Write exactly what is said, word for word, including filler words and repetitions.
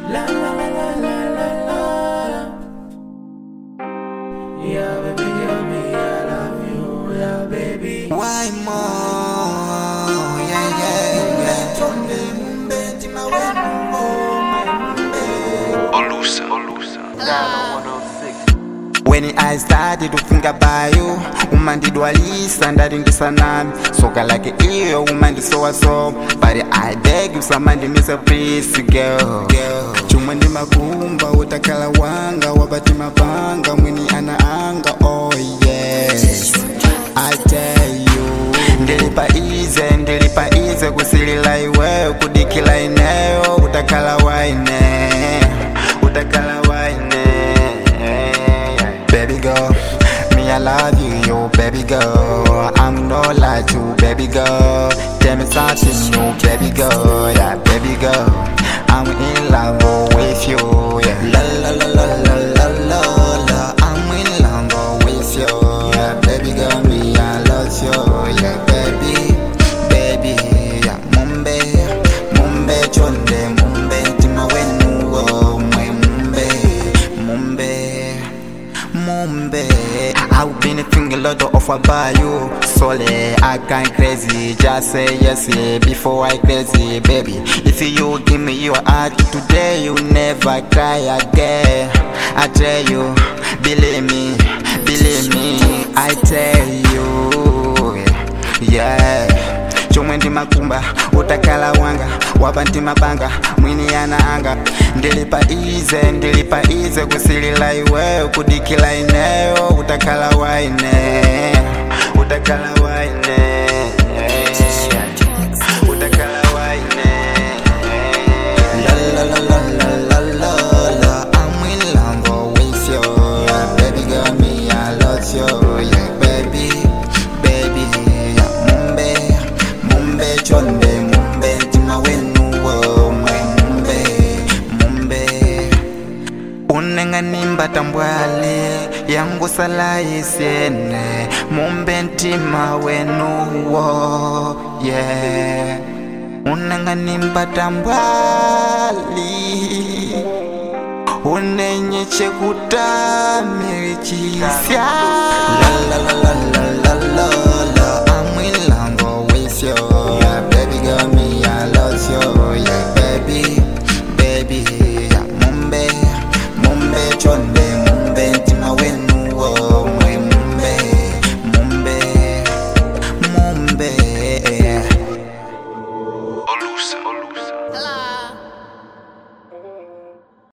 La la la la la la la. Yeah, baby, girl, me, I love you, yeah, baby. Why more? Yeah, yeah, yeah. Olusa, Olusa. When I started to think about you, umandidwalisa ndadindisa nami soka like iyo umandisowa so, but I beg you samandi miss a please girl. Chumwe ndi makumba utakala wanga wabati mapanga mwini anaanga. Oh yes, I tell you ndilipa ize ndilipa ize kusilila iwe kudikila ineyo utakala waine utakala waine. Baby girl, me I love you, yo baby girl. I'm no lie to baby girl. Tell me something new, baby girl, yeah baby girl. I'm in love with you, yeah. La la la la la la la la. I'm in love with you, yeah baby girl. Me I love you, yeah baby, baby, yeah. Mumbe, mumbe chonde, mumbe tima wenu wo, mwe mumbe, mumbe. Mumbe, I've been thinking a lot of about you. Solely, I can't crazy. Just say yes, yeah, before I crazy, baby. If you give me your heart today, you never cry again. I tell you, believe me, believe me. I tell you, yeah. Chomwe ndi makumba utakala wanga wabanti mabanga mwini anaanga. Ndilipa ize ndilipa ize kusilila iwe kudikila ineyo utakala waine utakala waine utakala waine. La la la la la la la la. I'm in love with you, yeah baby girl. Me I love you, yeah baby, baby, yeah. Mumbe, mumbe chonde, mumbe tima wenu wo, mwe mumbe, mumbe. Unenga nimba tambwale yangu sala isiene, mumbe ntima wenu wo, yeah. Unenga nimba tambwali unenye chekuta mirichisya. La la la la la la la.